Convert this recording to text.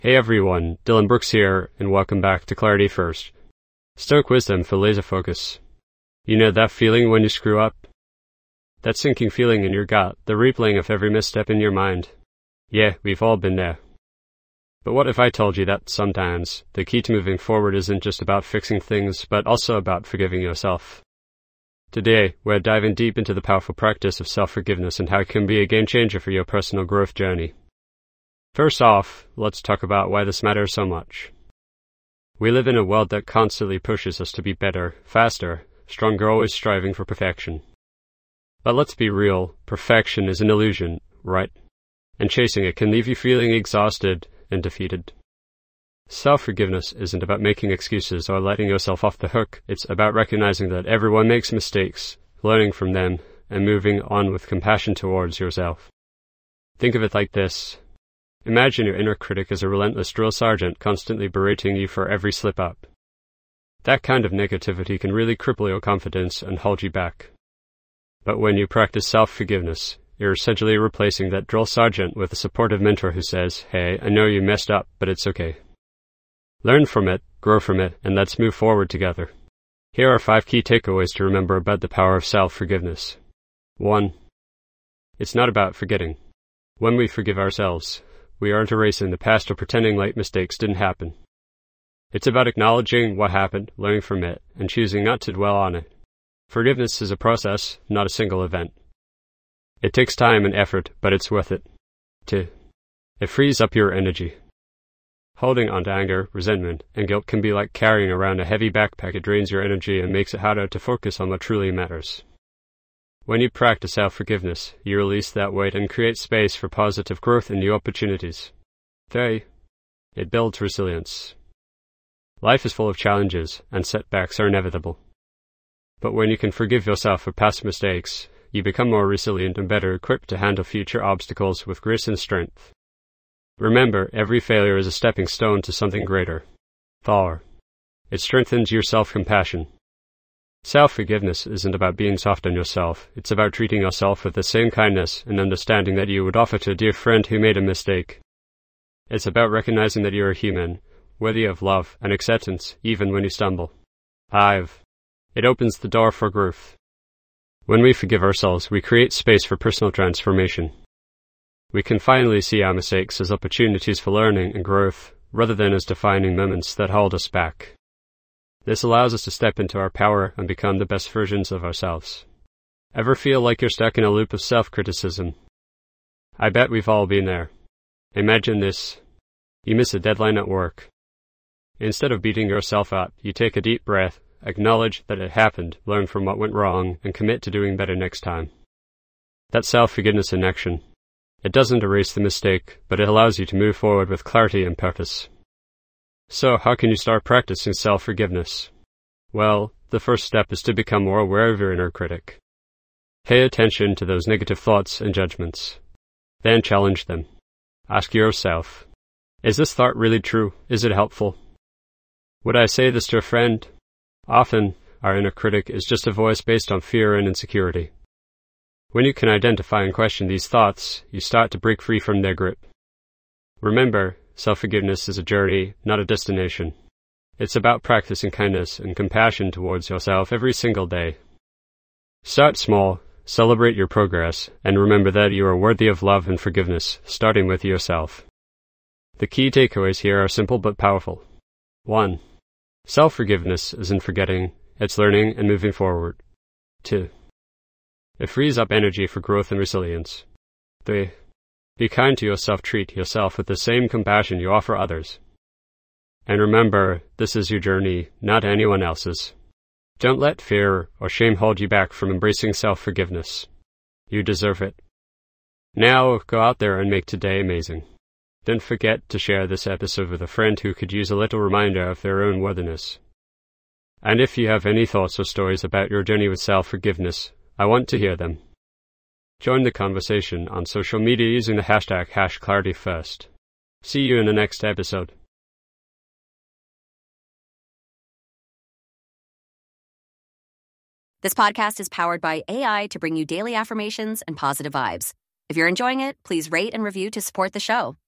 Hey everyone, Dylan Brooks here, and welcome back to Clarity First. Stoic wisdom for laser focus. You know that feeling when you screw up? That sinking feeling in your gut, the replaying of every misstep in your mind. Yeah, we've all been there. But what if I told you that sometimes the key to moving forward isn't just about fixing things, but also about forgiving yourself? Today, we're diving deep into the powerful practice of self-forgiveness and how it can be a game changer for your personal growth journey. First off, let's talk about why this matters so much. We live in a world that constantly pushes us to be better, faster, stronger, always striving for perfection. But let's be real, perfection is an illusion, right? And chasing it can leave you feeling exhausted and defeated. Self-forgiveness isn't about making excuses or letting yourself off the hook. It's about recognizing that everyone makes mistakes, learning from them, and moving on with compassion towards yourself. Think of it like this. Imagine your inner critic as a relentless drill sergeant constantly berating you for every slip-up. That kind of negativity can really cripple your confidence and hold you back. But when you practice self-forgiveness, you're essentially replacing that drill sergeant with a supportive mentor who says, "Hey, I know you messed up, but it's okay. Learn from it, grow from it, and let's move forward together." Here are 5 key takeaways to remember about the power of self-forgiveness. 1. It's not about forgetting. When we forgive ourselves, we aren't erasing the past or pretending like mistakes didn't happen. It's about acknowledging what happened, learning from it, and choosing not to dwell on it. Forgiveness is a process, not a single event. It takes time and effort, but it's worth it. 2. It frees up your energy. Holding on to anger, resentment, and guilt can be like carrying around a heavy backpack. It drains your energy and makes it harder to focus on what truly matters. When you practice self-forgiveness, you release that weight and create space for positive growth and new opportunities. 3. It builds resilience. Life is full of challenges, and setbacks are inevitable. But when you can forgive yourself for past mistakes, you become more resilient and better equipped to handle future obstacles with grace and strength. Remember, every failure is a stepping stone to something greater. 4. It strengthens your self-compassion. Self-forgiveness isn't about being soft on yourself. It's about treating yourself with the same kindness and understanding that you would offer to a dear friend who made a mistake. It's about recognizing that you're a human, worthy of love and acceptance, even when you stumble. 5. It opens the door for growth. When we forgive ourselves, we create space for personal transformation. We can finally see our mistakes as opportunities for learning and growth, rather than as defining moments that hold us back. This allows us to step into our power and become the best versions of ourselves. Ever feel like you're stuck in a loop of self-criticism? I bet we've all been there. Imagine this. You miss a deadline at work. Instead of beating yourself up, you take a deep breath, acknowledge that it happened, learn from what went wrong, and commit to doing better next time. That's self-forgiveness in action. It doesn't erase the mistake, but it allows you to move forward with clarity and purpose. So, how can you start practicing self-forgiveness? Well, the first step is to become more aware of your inner critic. Pay attention to those negative thoughts and judgments. Then challenge them. Ask yourself, is this thought really true? Is it helpful? Would I say this to a friend? Often, our inner critic is just a voice based on fear and insecurity. When you can identify and question these thoughts, you start to break free from their grip. Remember, self-forgiveness is a journey, not a destination. It's about practicing kindness and compassion towards yourself every single day. Start small, celebrate your progress, and remember that you are worthy of love and forgiveness, starting with yourself. The key takeaways here are simple but powerful. 1. Self-forgiveness isn't forgetting, it's learning and moving forward. 2. It frees up energy for growth and resilience. 3. Be kind to yourself, treat yourself with the same compassion you offer others. And remember, this is your journey, not anyone else's. Don't let fear or shame hold you back from embracing self-forgiveness. You deserve it. Now, go out there and make today amazing. Don't forget to share this episode with a friend who could use a little reminder of their own worthiness. And if you have any thoughts or stories about your journey with self-forgiveness, I want to hear them. Join the conversation on social media using the hashtag #ClarityFirst. See you in the next episode. This podcast is powered by AI to bring you daily affirmations and positive vibes. If you're enjoying it, please rate and review to support the show.